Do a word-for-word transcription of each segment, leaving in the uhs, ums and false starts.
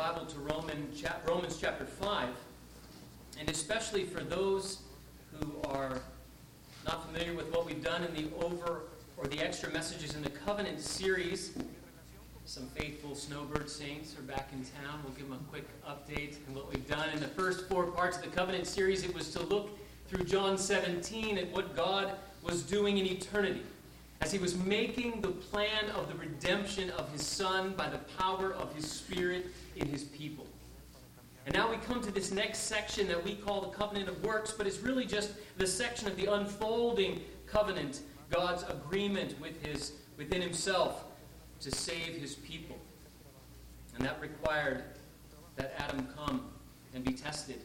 Bible to Roman, Romans chapter five, and especially for those who are not familiar with what we've done in the over or the extra messages in the Covenant series, some faithful Snowbird saints are back in town. We'll give them a quick update on what we've done. In the first four parts of the Covenant series, it was to look through John seventeen at what God was doing in eternity, as he was making the plan of the redemption of his Son by the power of his Spirit in his people. And now we come to this next section that we call the covenant of works, but it's really just the section of the unfolding covenant, God's agreement with his within himself to save his people. And that required that Adam come and be tested.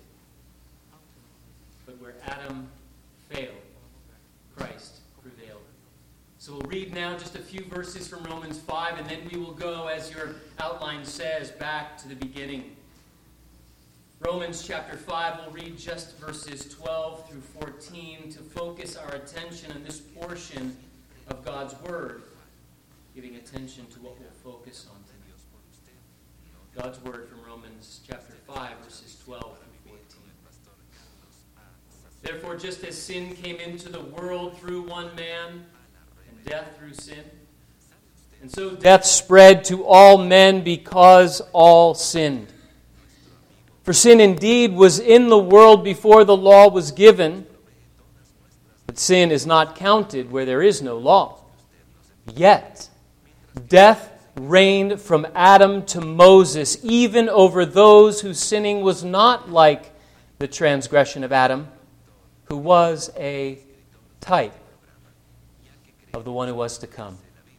But where Adam failed, Christ prevailed. So we'll read now just a few verses from Romans five, and then we will go, as your outline says, back to the beginning. Romans chapter five, we'll read just verses twelve through fourteen to focus our attention on this portion of God's Word, giving attention to what we'll focus on today. God's Word from Romans chapter five, verses twelve through fourteen. Therefore, just as sin came into the world through one man, and death through sin, and so death spread to all men because all sinned. For sin indeed was in the world before the law was given, but sin is not counted where there is no law. Yet death reigned from Adam to Moses, even over those whose sinning was not like the transgression of Adam, who was a type of the one who was to come.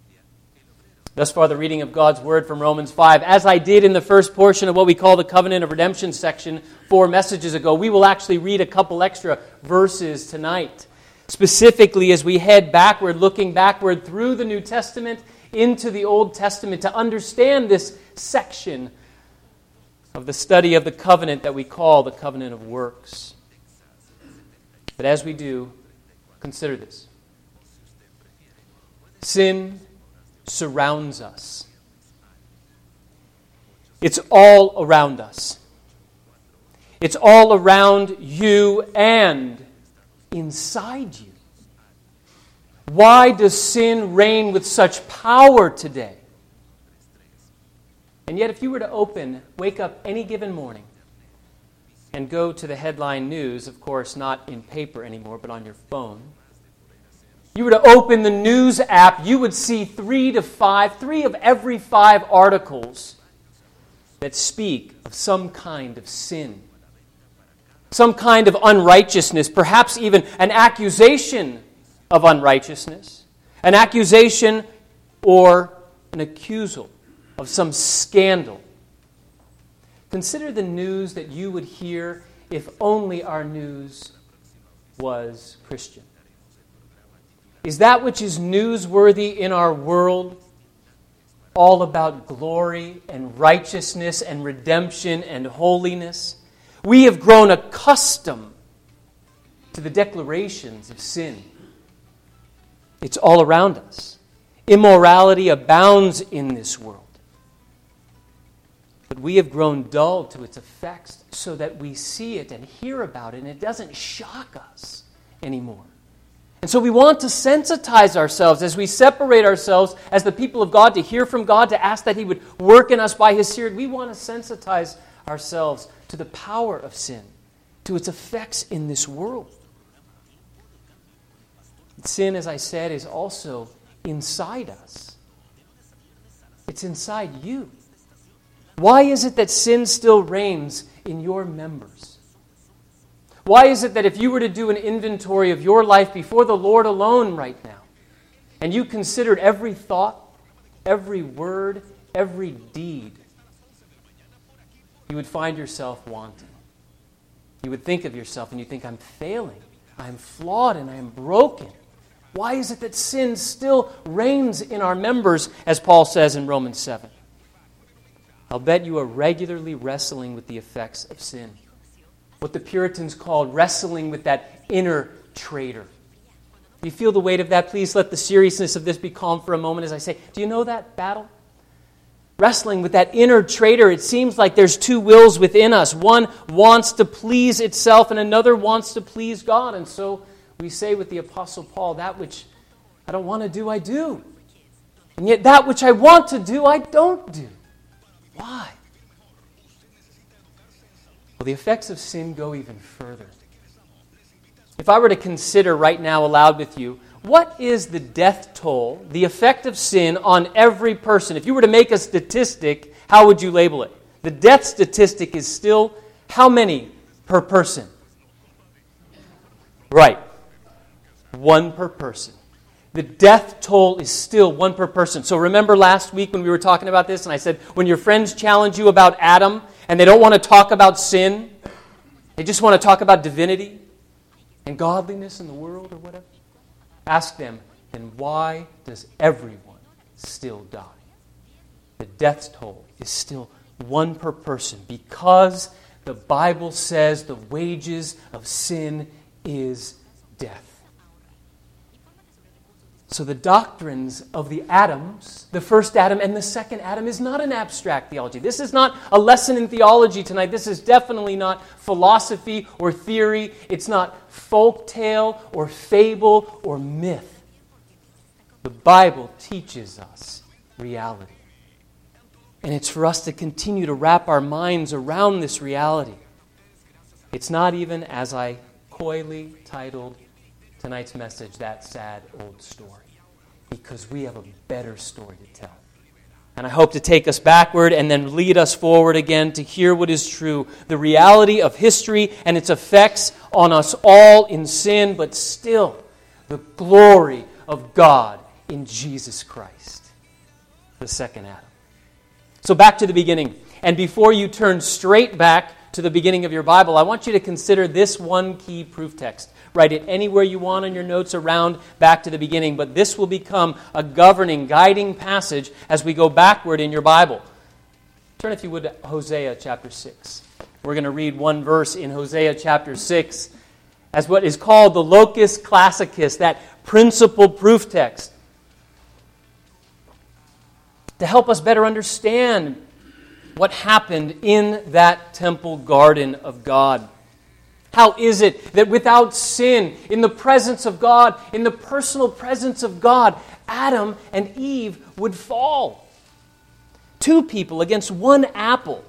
Thus far, the reading of God's Word from Romans five. As I did in the first portion of what we call the Covenant of Redemption section four messages ago, we will actually read a couple extra verses tonight. Specifically, as we head backward, looking backward through the New Testament into the Old Testament to understand this section of the study of the covenant that we call the covenant of works. But as we do, consider this. Sin surrounds us. It's all around us. It's all around you and inside you. Why does sin reign with such power today? And yet if you were to open, wake up any given morning and go to the headline news, of course not in paper anymore, but on your phone, you were to open the news app, you would see three to five, three of every five articles that speak of some kind of sin, some kind of unrighteousness, perhaps even an accusation of unrighteousness, an accusation or an accusal of some scandal. Consider the news that you would hear if only our news was Christian. Is that which is newsworthy in our world all about glory and righteousness and redemption and holiness? We have grown accustomed to the declarations of sin. It's all around us. Immorality abounds in this world. But we have grown dull to its effects so that we see it and hear about it and it doesn't shock us anymore. And so we want to sensitize ourselves as we separate ourselves as the people of God to hear from God, to ask that He would work in us by His Spirit. We want to sensitize ourselves to the power of sin, to its effects in this world. Sin, as I said, is also inside us. It's inside you. Why is it that sin still reigns in your members? Why is it that if you were to do an inventory of your life before the Lord alone right now, and you considered every thought, every word, every deed, you would find yourself wanting? You would think of yourself and you think, I'm failing, I'm flawed, and I'm broken. Why is it that sin still reigns in our members, as Paul says in Romans seven? I'll bet you are regularly wrestling with the effects of sin. What the Puritans called wrestling with that inner traitor. Do you feel the weight of that? Please let the seriousness of this be calm for a moment as I say, do you know that battle? wrestling with that inner traitor. It seems like there's two wills within us. One wants to please itself and another wants to please God. And so we say with the Apostle Paul, that which I don't want to do, I do. And yet that which I want to do, I don't do. Why? Well, the effects of sin go even further. If I were to consider right now aloud with you, what is the death toll, the effect of sin on every person? If you were to make a statistic, how would you label it? The death statistic is still how many per person? Right. One per person. The death toll is still one per person. So remember last week when we were talking about this and I said, when your friends challenge you about Adam and they don't want to talk about sin, they just want to talk about divinity and godliness in the world or whatever, ask them, then why does everyone still die? The death toll is still one per person because the Bible says the wages of sin is death. So the doctrines of the Adams, the first Adam and the second Adam, is not an abstract theology. This is not a lesson in theology tonight. This is definitely not philosophy or theory. It's not folk tale or fable or myth. The Bible teaches us reality. And it's for us to continue to wrap our minds around this reality. It's not even, as I coyly titled tonight's message, that sad old story. Because we have a better story to tell. And I hope to take us backward and then lead us forward again to hear what is true. The reality of history and its effects on us all in sin, but still the glory of God in Jesus Christ. The second Adam. So back to the beginning. And before you turn straight back to the beginning of your Bible, I want you to consider this one key proof text. Write it anywhere you want on your notes around back to the beginning, but this will become a governing, guiding passage as we go backward in your Bible. Turn, if you would, to Hosea chapter six. We're going to read one verse in Hosea chapter six as what is called the locus classicus, that principal proof text, to help us better understand what happened in that temple garden of God. How is it that without sin, in the presence of God, in the personal presence of God, Adam and Eve would fall? Two people against one apple.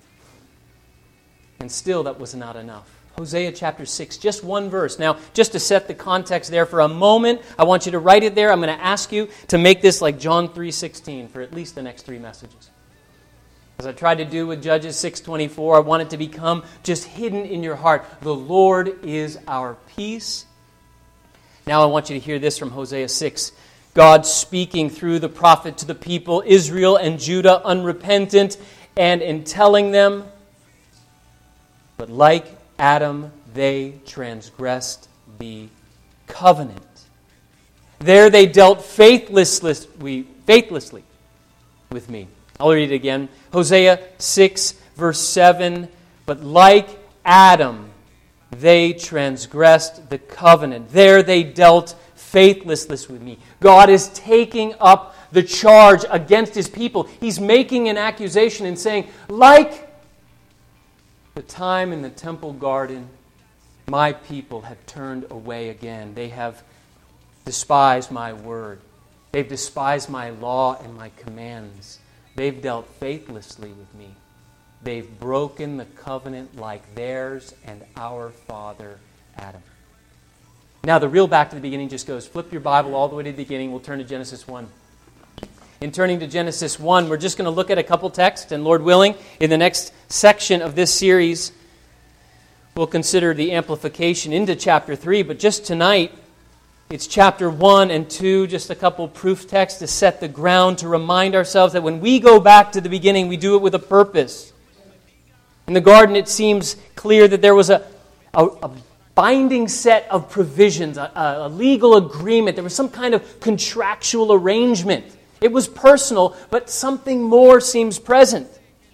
And still that was not enough. Hosea chapter six, just one verse. Now, just to set the context there for a moment, I want you to write it there. I'm going to ask you to make this like John three sixteen for at least the next three messages. As I tried to do with Judges six twenty-four, I want it to become just hidden in your heart. The Lord is our peace. Now I want you to hear this from Hosea six. God speaking through the prophet to the people, Israel and Judah, unrepentant, and in telling them, but like Adam, they transgressed the covenant. There they dealt faithlessly, faithlessly with me. I'll read it again. Hosea six, verse seven. But like Adam, they transgressed the covenant. There they dealt faithlessly with me. God is taking up the charge against His people. He's making an accusation and saying, like the time in the temple garden, my people have turned away again. They have despised my word. They've despised my law and my commands. They've dealt faithlessly with me. They've broken the covenant like theirs and our father Adam. Now the real back to the beginning just goes, flip your Bible all the way to the beginning. We'll turn to Genesis one. In turning to Genesis one, we're just going to look at a couple texts, and Lord willing, in the next section of this series, we'll consider the amplification into chapter three. But just tonight, it's chapter one and two, just a couple proof texts to set the ground, to remind ourselves that when we go back to the beginning, we do it with a purpose. In the garden, it seems clear that there was a, a, a binding set of provisions, a, a legal agreement. There was some kind of contractual arrangement. It was personal, but something more seems present.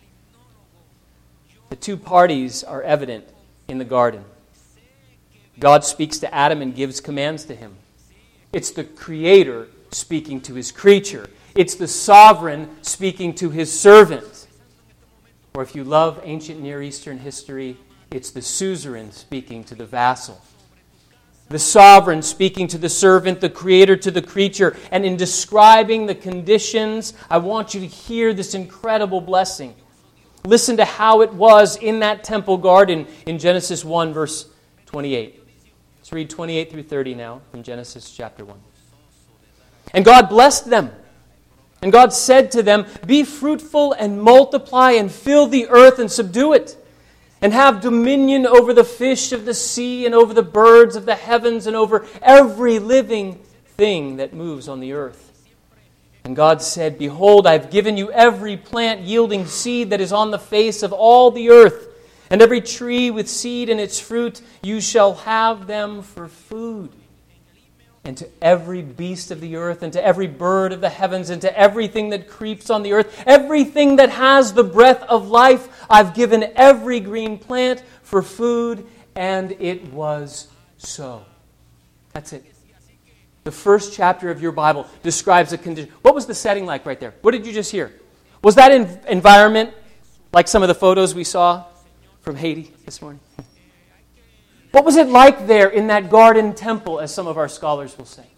The two parties are evident in the garden. God speaks to Adam and gives commands to him. It's the Creator speaking to His creature. It's the sovereign speaking to his servant. Or if you love ancient Near Eastern history, it's the suzerain speaking to the vassal. The sovereign speaking to the servant, the creator to the creature. And in describing the conditions, I want you to hear this incredible blessing. Listen to how it was in that temple garden in Genesis one, verse twenty-eight. Let's read twenty-eight through thirty now from Genesis chapter one. And God blessed them. And God said to them, "Be fruitful and multiply and fill the earth and subdue it. And have dominion over the fish of the sea and over the birds of the heavens and over every living thing that moves on the earth." And God said, "Behold, I have given you every plant yielding seed that is on the face of all the earth, and every tree with seed in its fruit, you shall have them for food. And to every beast of the earth, and to every bird of the heavens, and to everything that creeps on the earth, everything that has the breath of life, I've given every green plant for food," and it was so. That's it. The first chapter of your Bible describes a condition. What was the setting like right there? What did you just hear? Was that in environment like some of the photos we saw from Haiti this morning? What was it like there in that garden temple, as some of our scholars will say?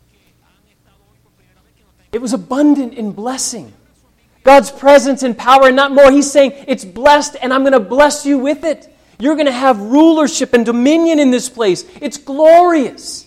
It was abundant in blessing. God's presence and power and not more. He's saying, it's blessed and I'm going to bless you with it. You're going to have rulership and dominion in this place. It's glorious.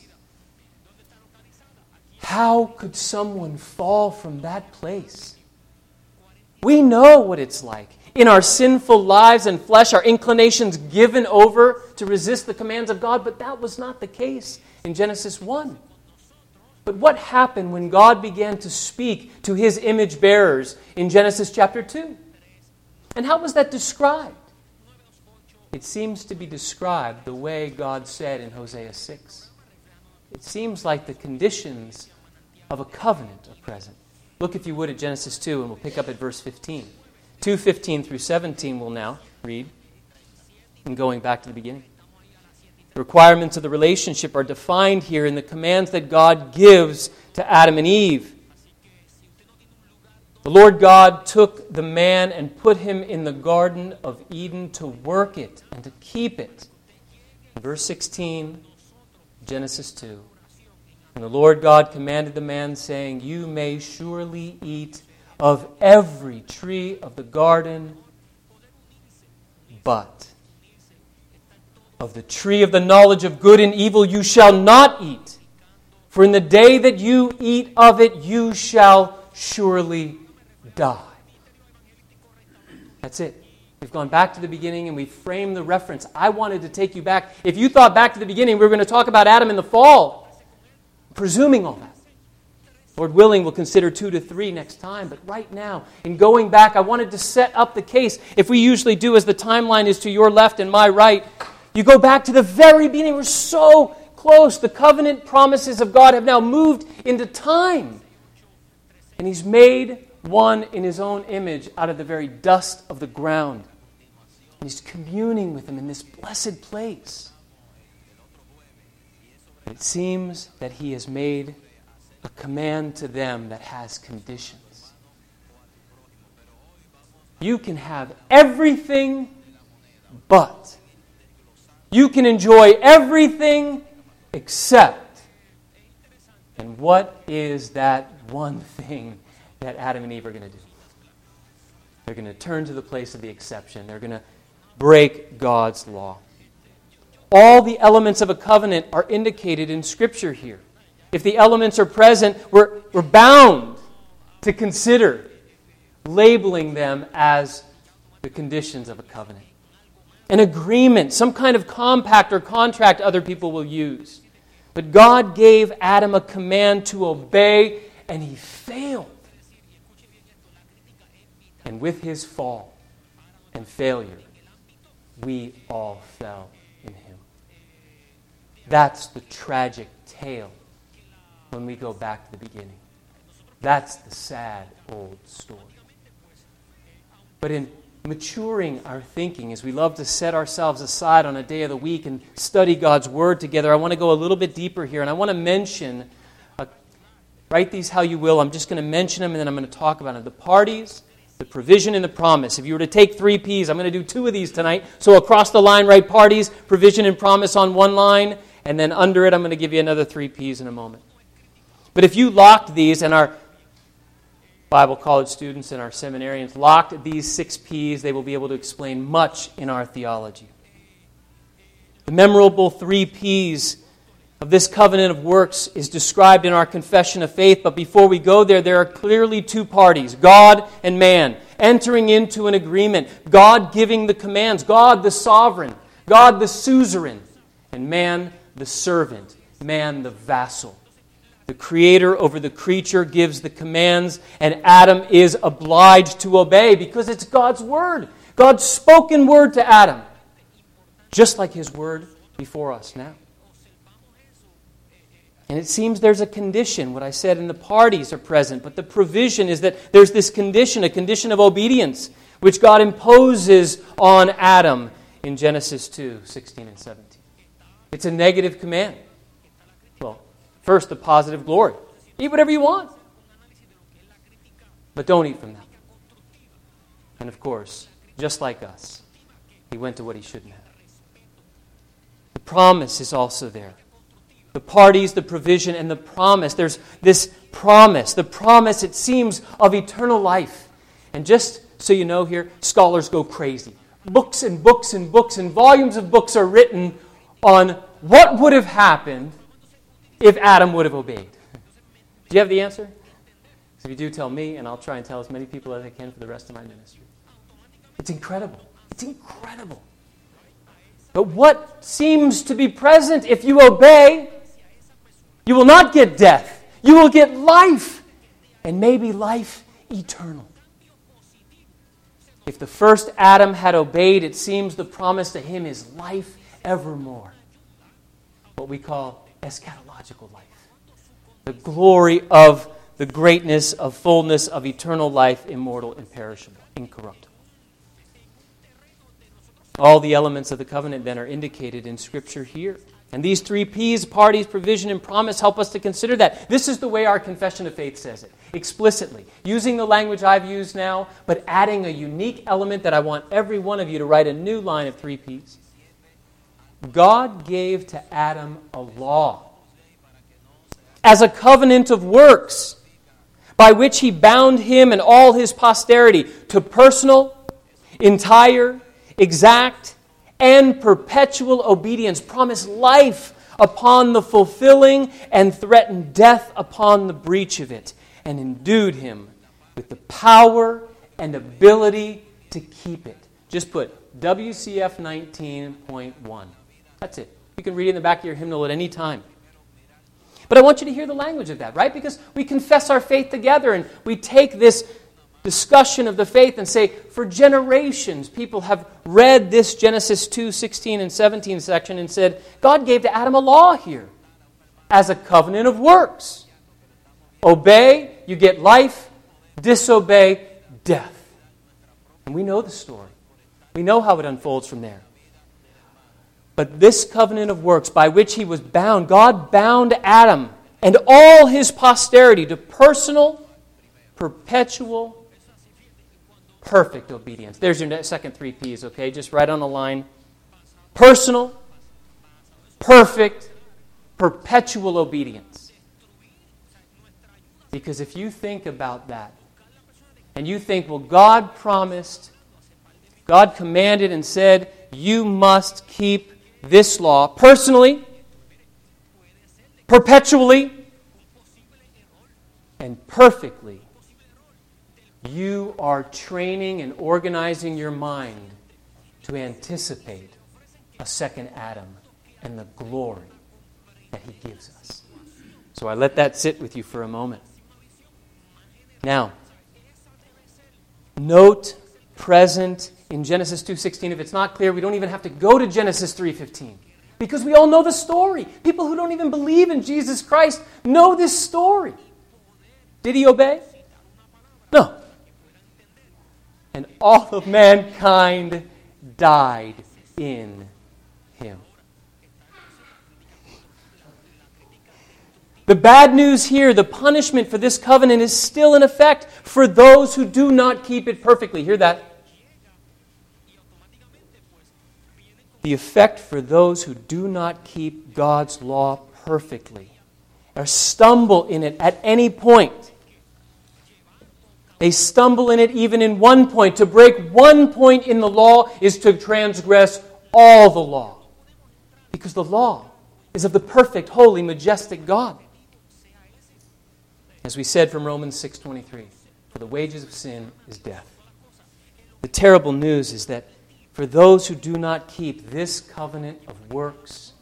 How could someone fall from that place? We know what it's like. In our sinful lives and flesh, our inclinations given over to resist the commands of God, but that was not the case in Genesis one. But what happened when God began to speak to His image bearers in Genesis chapter two? And how was that described? It seems to be described the way God said in Hosea six. It seems like the conditions of a covenant are present. Look, if you would, at Genesis two, and we'll pick up at verse fifteen. two fifteen through seventeen we'll now read, and going back to the beginning. The requirements of the relationship are defined here in the commands that God gives to Adam and Eve. The Lord God took the man and put him in the Garden of Eden to work it and to keep it. Verse sixteen, Genesis two. And the Lord God commanded the man, saying, "You may surely eat of every tree of the garden, but of the tree of the knowledge of good and evil you shall not eat. For in the day that you eat of it, you shall surely die." That's it. We've gone back to the beginning and we've framed the reference. I wanted to take you back. If you thought back to the beginning, we were going to talk about Adam in the fall. Presuming all that. Lord willing, we'll consider two to three next time. But right now, in going back, I wanted to set up the case. If we usually do, as the timeline is to your left and my right, you go back to the very beginning. We're so close. The covenant promises of God have now moved into time. And He's made one in His own image out of the very dust of the ground. And He's communing with them in this blessed place. It seems that He has made a command to them that has conditions. You can have everything, but you can enjoy everything except. And what is that one thing that Adam and Eve are going to do? They're going to turn to the place of the exception. They're going to break God's law. All the elements of a covenant are indicated in Scripture here. If the elements are present, we're, we're bound to consider labeling them as the conditions of a covenant. An agreement, some kind of compact or contract other people will use. But God gave Adam a command to obey, and he failed. And with his fall and failure, we all fell in him. That's the tragic tale when we go back to the beginning. That's the sad old story. But in maturing our thinking, as we love to set ourselves aside on a day of the week and study God's Word together, I want to go a little bit deeper here, and I want to mention a, Write these how you will. I'm just going to mention them and then I'm going to talk about them. The parties, the provision, and the promise. If you were to take three P's, I'm going to do two of these tonight. So across the line, write parties, provision, and promise on one line. And then under it, I'm going to give you another three P's in a moment. But if you locked these, and our Bible college students and our seminarians locked these six P's, they will be able to explain much in our theology. The memorable three P's of this covenant of works is described in our confession of faith, but before we go there, there are clearly two parties, God and man, entering into an agreement, God giving the commands, God the sovereign, God the suzerain, and man the servant, man the vassal. The Creator over the creature gives the commands, and Adam is obliged to obey because it's God's word, God's spoken word to Adam, just like His word before us now. And it seems there's a condition. What I said in the parties are present, but the provision is that there's this condition, a condition of obedience, which God imposes on Adam in Genesis two, sixteen and seventeen. It's a negative command. Well, first, the positive glory. Eat whatever you want. But don't eat from that. And of course, just like us, he went to what he shouldn't have. The promise is also there. The parties, the provision, and the promise. There's this promise. The promise, it seems, of eternal life. And just so you know here, scholars go crazy. Books and books and books and volumes of books are written on what would have happened if Adam would have obeyed. Do you have the answer? If you do, tell me, and I'll try and tell as many people as I can for the rest of my ministry. It's incredible. It's incredible. But what seems to be present if you obey, you will not get death. You will get life, and maybe life eternal. If the first Adam had obeyed, it seems the promise to him is life evermore. What we call eschatological life. The glory of the greatness of fullness of eternal life, immortal, imperishable, incorruptible. All the elements of the covenant then are indicated in Scripture here. And these three P's, parties, provision, and promise, help us to consider that. This is the way our confession of faith says it, explicitly, using the language I've used now, but adding a unique element that I want every one of you to write a new line of three P's. God gave to Adam a law as a covenant of works by which he bound him and all his posterity to personal, entire, exact, and perpetual obedience, promised life upon the fulfilling and threatened death upon the breach of it, and endued him with the power and ability to keep it. Just put W C F nineteen point one. That's it. You can read it in the back of your hymnal at any time. But I want you to hear the language of that, right? Because we confess our faith together and we take this discussion of the faith and say, for generations, people have read this Genesis two, sixteen, and seventeen section and said, God gave to Adam a law here as a covenant of works. Obey, you get life. Disobey, death. And we know the story. We know how it unfolds from there. But this covenant of works by which he was bound, God bound Adam and all his posterity to personal, perpetual, perfect obedience. There's your second three P's, okay? Just write on the line. Personal, perfect, perpetual obedience. Because if you think about that, and you think, well, God promised, God commanded and said, you must keep this law personally, perpetually, and perfectly. You are training and organizing your mind to anticipate a second Adam and the glory that he gives us. So I let that sit with you for a moment. Now, note present in Genesis two sixteen. If it's not clear, we don't even have to go to Genesis three fifteen. Because we all know the story. People who don't even believe in Jesus Christ know this story. Did he obey? No. And all of mankind died in him. The bad news here, the punishment for this covenant is still in effect for those who do not keep it perfectly. Hear that? The effect for those who do not keep God's law perfectly, or stumble in it at any point. They stumble in it even in one point. To break one point in the law is to transgress all the law. Because the law is of the perfect, holy, majestic God. As we said from Romans six twenty-three, for the wages of sin is death. The terrible news is that for those who do not keep this covenant of works,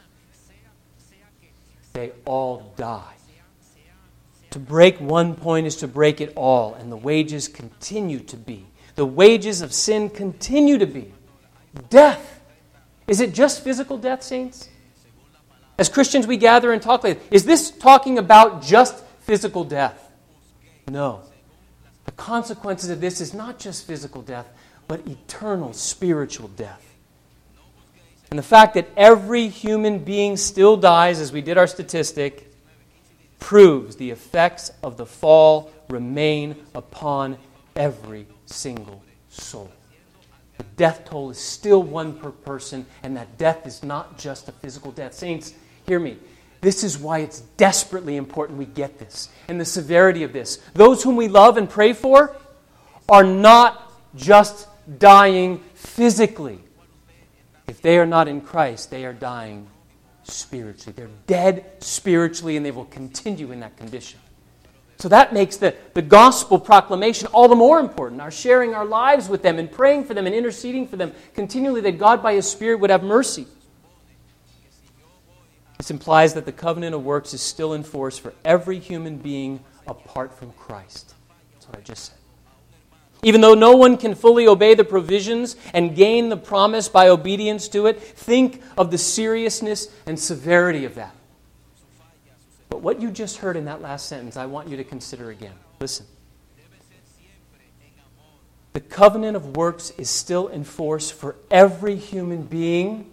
they all die. To break one point is to break it all, and the wages continue to be. The wages of sin continue to be death. Is it just physical death, saints? As Christians, we gather and talk like this. Is this talking about just physical death? No. The consequences of this is not just physical death, but eternal spiritual death. And the fact that every human being still dies, as we did our statistic, proves the effects of the fall remain upon every single soul. The death toll is still one per person, and that death is not just a physical death. Saints, hear me. This is why it's desperately important we get this and the severity of this. Those whom we love and pray for are not just dying physically. If they are not in Christ, they are dying spiritually. They're dead spiritually, and they will continue in that condition. So that makes the, the gospel proclamation all the more important. Our sharing our lives with them and praying for them and interceding for them continually, that God by His Spirit would have mercy. This implies that the covenant of works is still in force for every human being apart from Christ. That's what I just said. Even though no one can fully obey the provisions and gain the promise by obedience to it, think of the seriousness and severity of that. But what you just heard in that last sentence, I want you to consider again. Listen. The covenant of works is still in force for every human being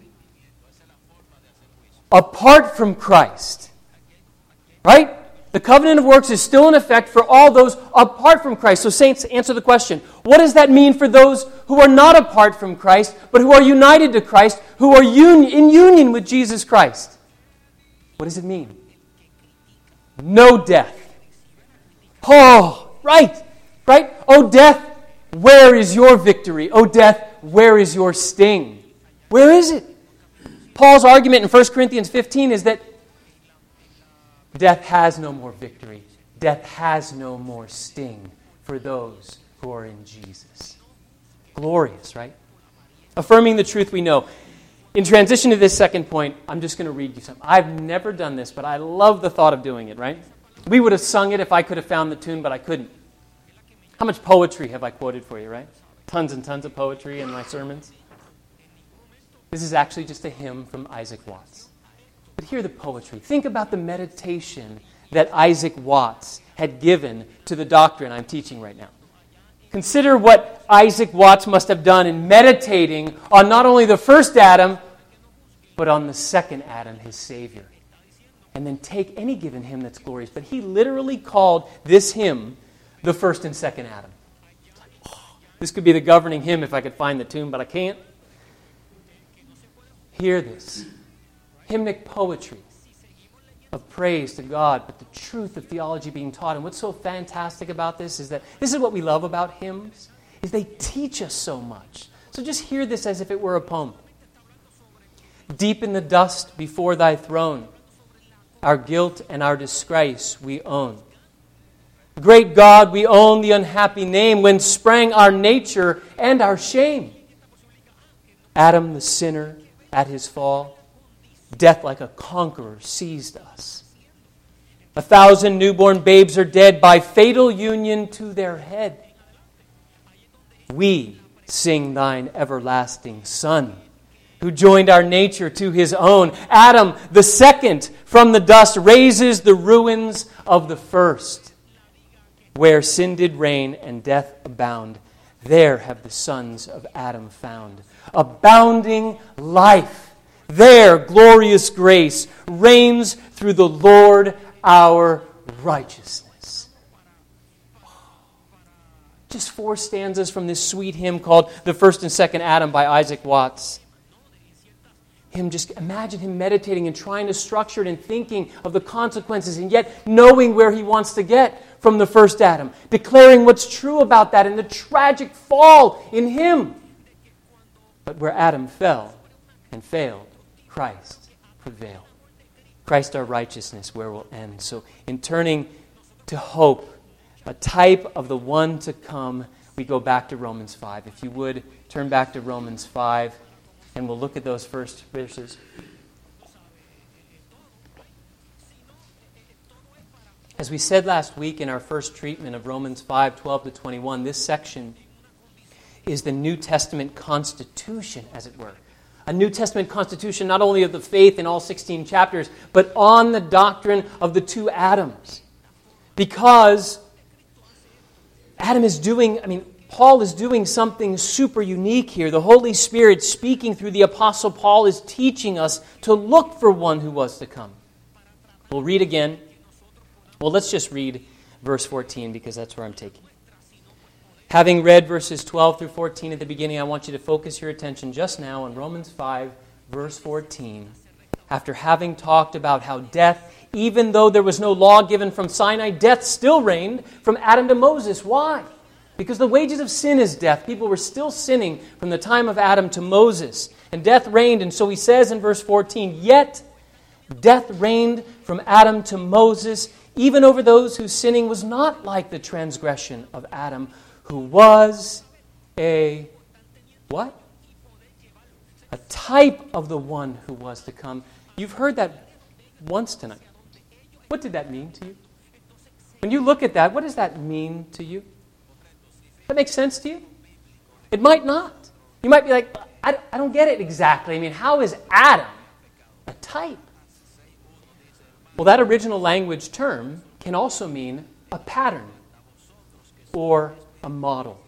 apart from Christ. Right? The covenant of works is still in effect for all those apart from Christ. So saints, answer the question. What does that mean for those who are not apart from Christ, but who are united to Christ, who are un- in union with Jesus Christ? What does it mean? No death. Oh, right, right. Oh, death, where is your victory? Oh, death, where is your sting? Where is it? Paul's argument in First Corinthians fifteen is that death has no more victory. Death has no more sting for those who are in Jesus. Glorious, right? Affirming the truth we know. In transition to this second point, I'm just going to read you something. I've never done this, but I love the thought of doing it, right? We would have sung it if I could have found the tune, but I couldn't. How much poetry have I quoted for you, right? Tons and tons of poetry in my sermons. This is actually just a hymn from Isaac Watts. But hear the poetry. Think about the meditation that Isaac Watts had given to the doctrine I'm teaching right now. Consider what Isaac Watts must have done in meditating on not only the first Adam, but on the second Adam, his Savior. And then take any given hymn that's glorious. But he literally called this hymn the first and second Adam. It's like, oh, this could be the governing hymn if I could find the tune, but I can't. Hear this. Hymnic poetry of praise to God, but the truth of theology being taught. And what's so fantastic about this is that this is what we love about hymns, is they teach us so much. So just hear this as if it were a poem. Deep in the dust before thy throne, our guilt and our disgrace we own. Great God, we own the unhappy name when sprang our nature and our shame. Adam the sinner at his fall, death like a conqueror seized us. A thousand newborn babes are dead by fatal union to their head. We sing thine everlasting Son, who joined our nature to his own. Adam, the second from the dust, raises the ruins of the first. Where sin did reign and death abound, there have the sons of Adam found abounding life. There glorious grace reigns through the Lord our righteousness. Just four stanzas from this sweet hymn called The First and Second Adam by Isaac Watts. Him just imagine him meditating and trying to structure it and thinking of the consequences and yet knowing where he wants to get from the first Adam, declaring what's true about that and the tragic fall in him. But where Adam fell and failed, Christ prevailed. Christ our righteousness, where we'll end. So in turning to hope, a type of the one to come, we go back to Romans five. If you would, turn back to Romans five, and we'll look at those first verses. As we said last week in our first treatment of Romans five, twelve to twenty-one, this section is the New Testament constitution, as it were. A New Testament constitution not only of the faith in all sixteen chapters, but on the doctrine of the two Adams. Because Adam is doing, I mean, Paul is doing something super unique here. The Holy Spirit, speaking through the Apostle Paul, is teaching us to look for one who was to come. We'll read again. Well, let's just read verse fourteen, because that's where I'm taking it. Having read verses twelve through fourteen at the beginning, I want you to focus your attention just now on Romans five, verse fourteen. After having talked about how death, even though there was no law given from Sinai, death still reigned from Adam to Moses. Why? Because the wages of sin is death. People were still sinning from the time of Adam to Moses. And death reigned. And so he says in verse fourteen, yet death reigned from Adam to Moses, even over those whose sinning was not like the transgression of Adam, who was a, what? A type of the one who was to come. You've heard that once tonight. What did that mean to you? When you look at that, what does that mean to you? That makes sense to you? It might not. You might be like, I, I don't get it exactly. I mean, how is Adam a type? Well, that original language term can also mean a pattern or a model.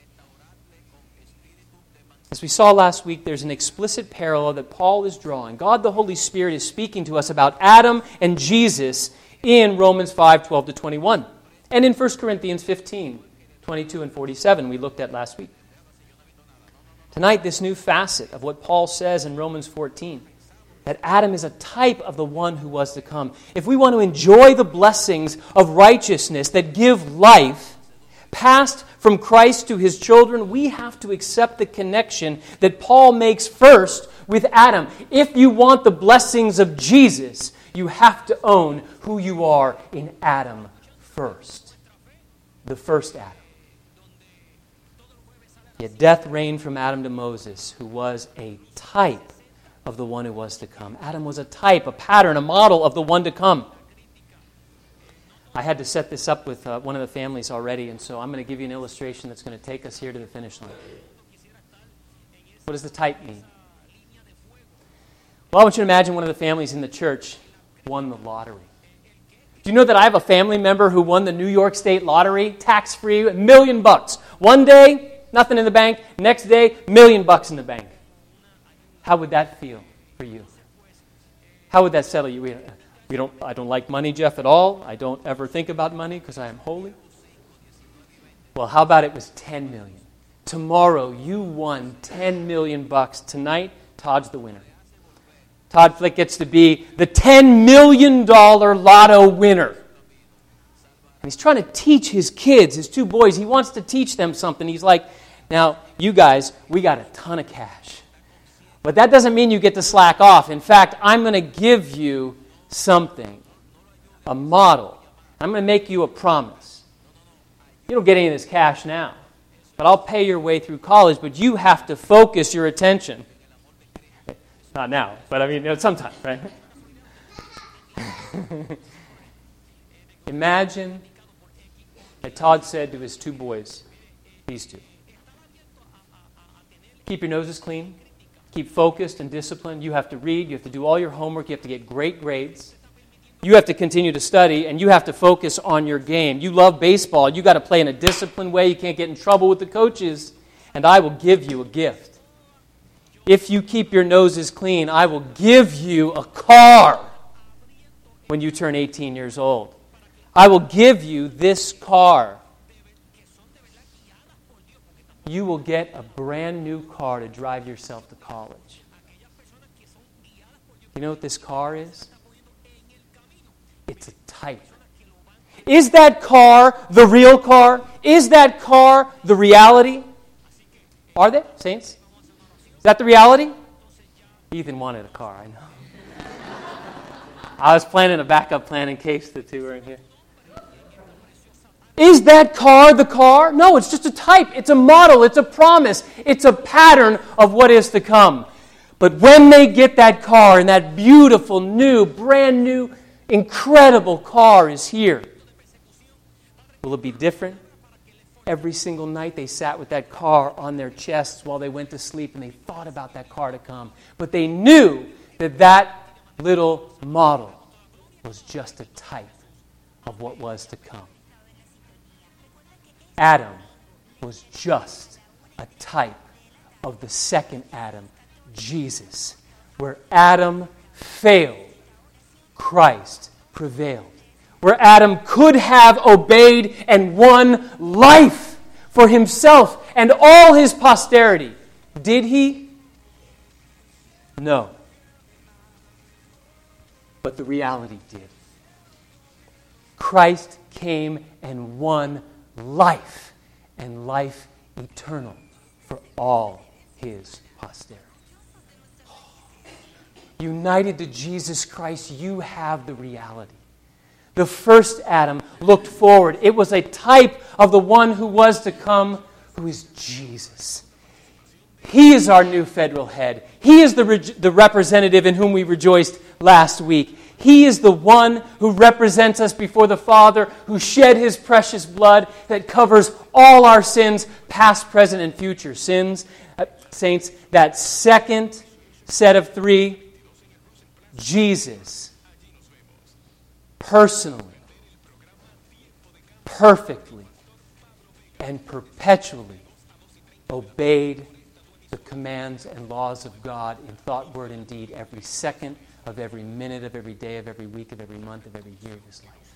As we saw last week, there's an explicit parallel that Paul is drawing. God the Holy Spirit is speaking to us about Adam and Jesus in Romans five, twelve to twenty-one. And in First Corinthians fifteen, twenty-two and forty-seven we looked at last week. Tonight, this new facet of what Paul says in Romans fourteen, that Adam is a type of the one who was to come. If we want to enjoy the blessings of righteousness that give life, passed from Christ to his children, we have to accept the connection that Paul makes first with Adam. If you want the blessings of Jesus, you have to own who you are in Adam first. The first Adam. Yet death reigned from Adam to Moses, who was a type of the one who was to come. Adam was a type, a pattern, a model of the one to come. I had to set this up with uh, one of the families already, and so I'm going to give you an illustration that's going to take us here to the finish line. What does the type mean? Well, I want you to imagine one of the families in the church won the lottery. Do you know that I have a family member who won the New York State lottery, tax-free, a million bucks? One day, nothing in the bank. Next day, million bucks in the bank. How would that feel for you? How would that settle you? We don't, I don't like money, Jeff, at all. I don't ever think about money because I am holy. Well, how about it was ten million? Tomorrow you won ten million bucks. Tonight, Todd's the winner. Todd Flick gets to be the ten million dollars lotto winner. And he's trying to teach his kids, his two boys, he wants to teach them something. He's like, now, you guys, we got a ton of cash. But that doesn't mean you get to slack off. In fact, I'm going to give you something, a model. I'm going to make you a promise. You don't get any of this cash now, but I'll pay your way through college, but you have to focus your attention. Not now, but I mean, you know, sometime, right? Imagine that Todd said to his two boys, these two, keep your noses clean. Keep focused and disciplined. You have to read. You have to do all your homework. You have to get great grades. You have to continue to study, and you have to focus on your game. You love baseball. You got to play in a disciplined way. You can't get in trouble with the coaches. And I will give you a gift. If you keep your noses clean, I will give you a car. when you turn eighteen years old. I will give you this car. You will get a brand new car to drive yourself to college. You know what this car is? It's a type. Is that car the real car? Is that car the reality? Are they, saints? Is that the reality? Ethan wanted a car, I know. I was planning a backup plan in case the two were in here. Is that car the car? No, it's just a type. It's a model. It's a promise. It's a pattern of what is to come. But when they get that car and that beautiful, new, brand new, incredible car is here, will it be different? Every single night they sat with that car on their chests while they went to sleep and they thought about that car to come. But they knew that that little model was just a type of what was to come. Adam was just a type of the second Adam, Jesus. Where Adam failed, Christ prevailed. Where Adam could have obeyed and won life for himself and all his posterity. Did he? No. But the reality did. Christ came and won life, and life eternal for all his posterity. United to Jesus Christ, you have the reality. The first Adam looked forward. It was a type of the one who was to come, who is Jesus. He is our new federal head. He is the, re- the representative in whom we rejoiced last week. He is the one who represents us before the Father, who shed his precious blood that covers all our sins, past, present, and future sins. Uh, saints, that second set of three, Jesus, personally, perfectly, and perpetually obeyed the commands and laws of God in thought, word, and deed every second of every minute of every day of every week of every month of every year of his life.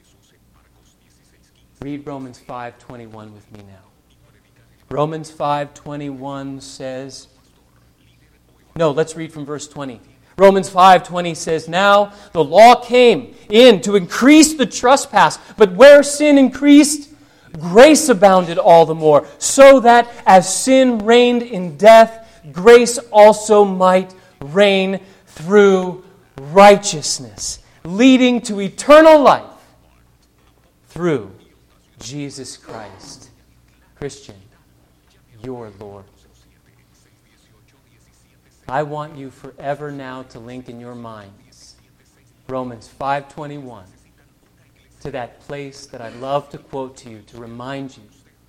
Read Romans five twenty-one with me now. Romans five twenty-one says, no, let's read from verse twenty. Romans five twenty says, now the law came in to increase the trespass, but where sin increased, grace abounded all the more, so that as sin reigned in death, grace also might reign through righteousness, leading to eternal life through Jesus Christ. Christian, your Lord. I want you forever now to link in your minds Romans five twenty-one to that place that I love to quote to you to remind you.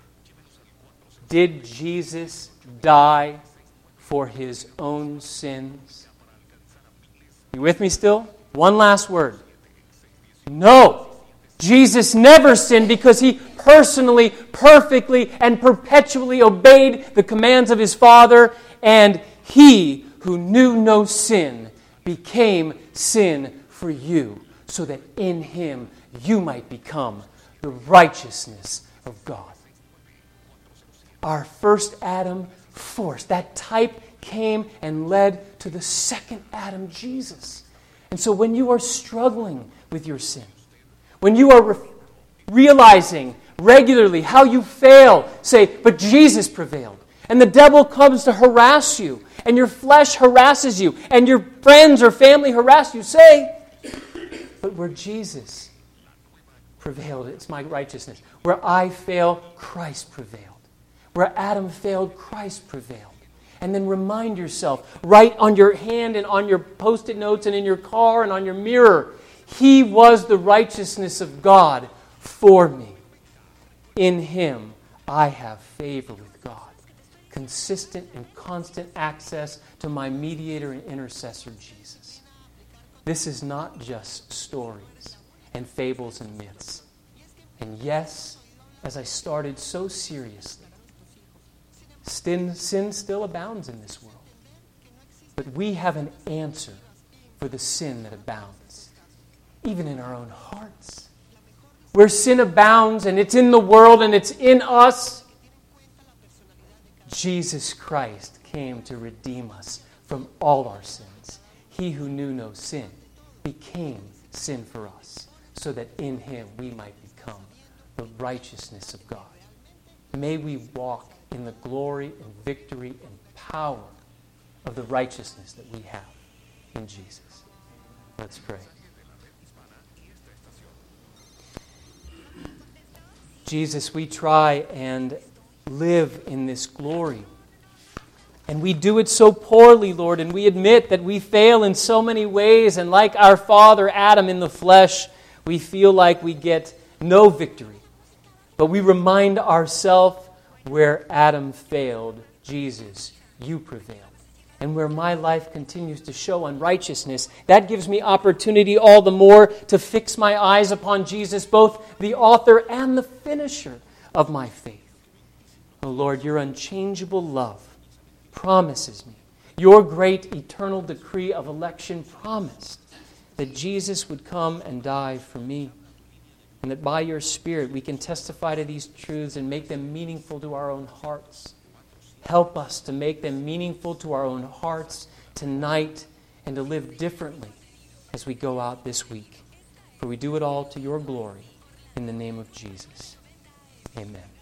Did Jesus die for his own sins? You with me still? One last word. No. Jesus never sinned because he personally, perfectly, and perpetually obeyed the commands of his Father, and he who knew no sin became sin for you, so that in him you might become the righteousness of God. Our first Adam forced. That type came and led to the second Adam, Jesus. And so when you are struggling with your sin, when you are re- realizing regularly how you fail, say, but Jesus prevailed. And the devil comes to harass you, and your flesh harasses you, and your friends or family harass you, say, but where Jesus prevailed, it's my righteousness. Where I fail, Christ prevailed. Where Adam failed, Christ prevailed. And then remind yourself, write on your hand and on your post-it notes and in your car and on your mirror, he was the righteousness of God for me. In him, I have favor with God. Consistent and constant access to my mediator and intercessor, Jesus. This is not just stories and fables and myths. And yes, as I started so seriously, sin, sin still abounds in this world. But we have an answer for the sin that abounds. even in our own hearts. Where sin abounds, and it's in the world, and it's in us, Jesus Christ came to redeem us from all our sins. He who knew no sin became sin for us, so that in Him we might become the righteousness of God. May we walk in the glory and victory and power of the righteousness that we have in Jesus. Let's pray. Jesus, we try and live in this glory. And we do it so poorly, Lord, and we admit that we fail in so many ways, and like our father Adam in the flesh, we feel like we get no victory. But we remind ourselves where Adam failed, Jesus, you prevailed. And where my life continues to show unrighteousness, that gives me opportunity all the more to fix my eyes upon Jesus, both the author and the finisher of my faith. Oh Lord, your unchangeable love promises me, your great eternal decree of election promised that Jesus would come and die for me, and that by your Spirit we can testify to these truths and make them meaningful to our own hearts. Help us to make them meaningful to our own hearts tonight and to live differently as we go out this week. For we do it all to your glory in the name of Jesus. Amen.